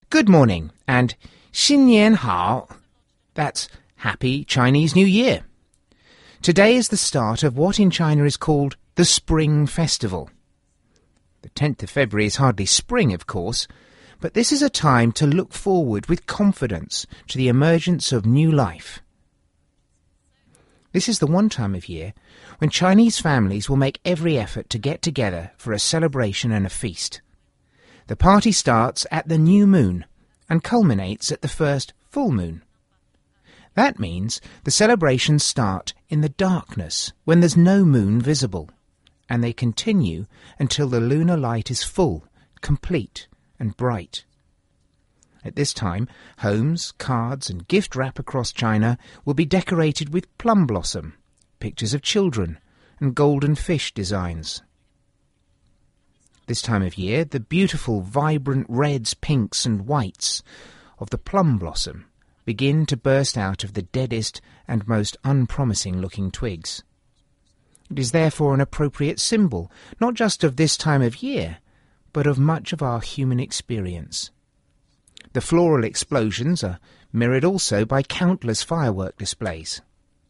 Good morning and 新年好. That's Happy Chinese New Year. Today is the start of what in China is called the Spring Festival. The 10th of February is hardly spring, of course, but this is a time to look forward with confidence to the emergence of new life. This is the one time of year when Chinese families will make every effort to get together for a celebration and a feast. The party starts at the new moon and culminates at the first full moon. That means the celebrations start in the darkness when there's no moon visible, and they continue until the lunar light is full, complete and bright. At this time, homes, cards and gift wrap across China will be decorated with plum blossom, pictures of children and golden fish designs. This time of year, the beautiful, vibrant reds, pinks and whites of the plum blossom begin to burst out of the deadest and most unpromising-looking twigs. It is therefore an appropriate symbol, not just of this time of year, but of much of our human experience. The floral explosions are mirrored also by countless firework displays.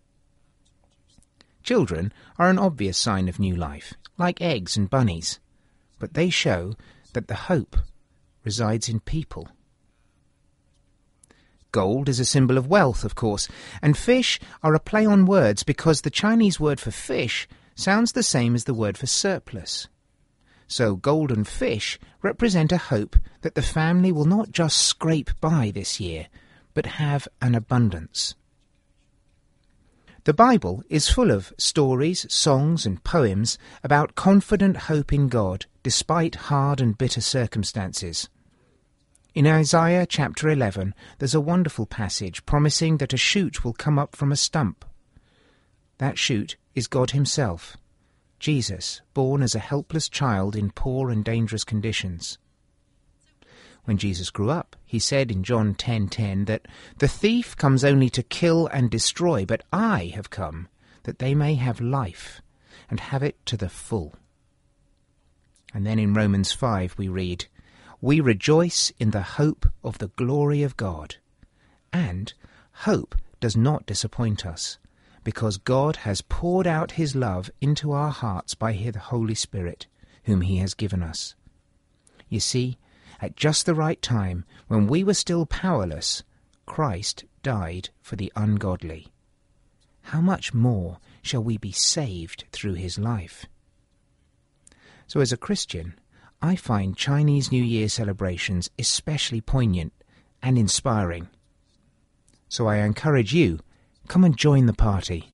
Children are an obvious sign of new life, like eggs and bunnies, but they show that the hope resides in people. Gold is a symbol of wealth, of course, and fish are a play on words because the Chinese word for fish sounds the same as the word for surplus. So golden fish represent a hope that the family will not just scrape by this year, but have an abundance. The Bible is full of stories, songs and poems about confident hope in God despite hard and bitter circumstances. In Isaiah chapter 11, there's a wonderful passage promising that a shoot will come up from a stump. That shoot is God himself, Jesus, born as a helpless child in poor and dangerous conditions. When Jesus grew up, he said in John 10:10 that the thief comes only to kill and destroy, but I have come that they may have life and have it to the full. And then in Romans 5 we read, we rejoice in the hope of the glory of God. And hope does not disappoint us, because God has poured out his love into our hearts by the Holy Spirit, whom he has given us. You see, at just the right time, when we were still powerless, Christ died for the ungodly. How much more shall we be saved through his life? So as a Christian, I find Chinese New Year celebrations especially poignant and inspiring. So I encourage you, come and join the party.